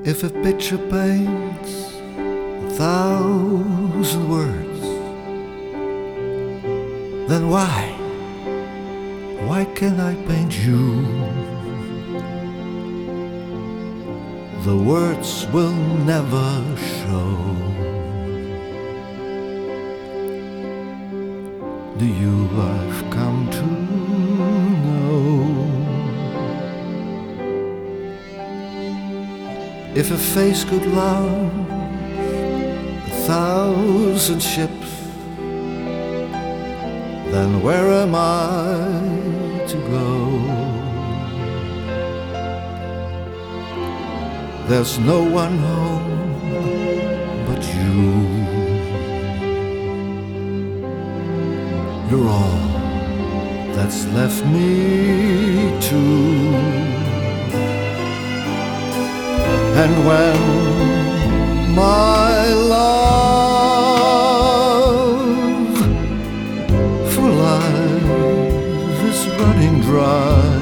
If a picture paints 1,000 words, then why can't I paint you? The words will never show. The you I've come to know. If a face could launch 1,000 ships, then where am I to go? There's no one home but you. You're all that's left me to. And when my love for life is running dry,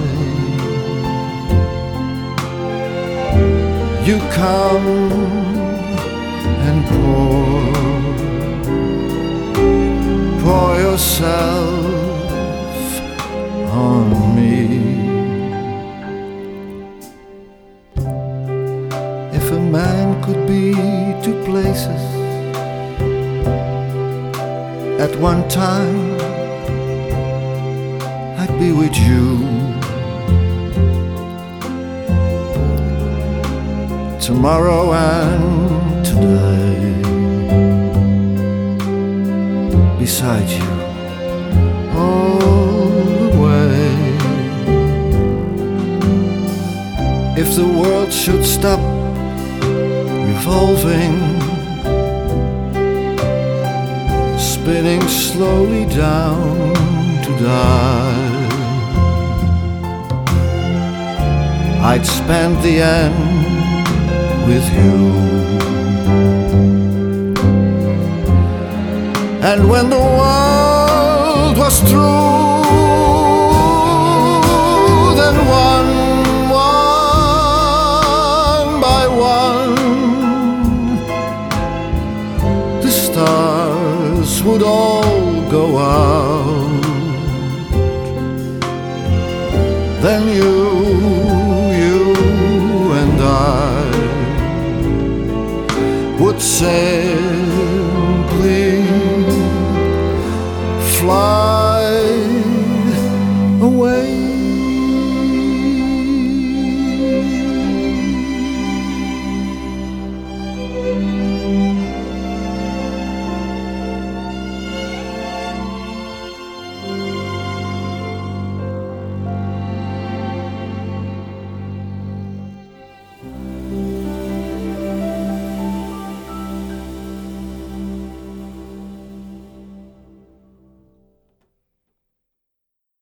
you come and pour yourself on me. If a man could be two places at one time, I'd be with you. Tomorrow and today, beside you all the way. If the world should stop revolving, spinning slowly down to die, I'd spend the end with you. And when the world was through, then one by one, the stars would all go out. Then you and I would simply fly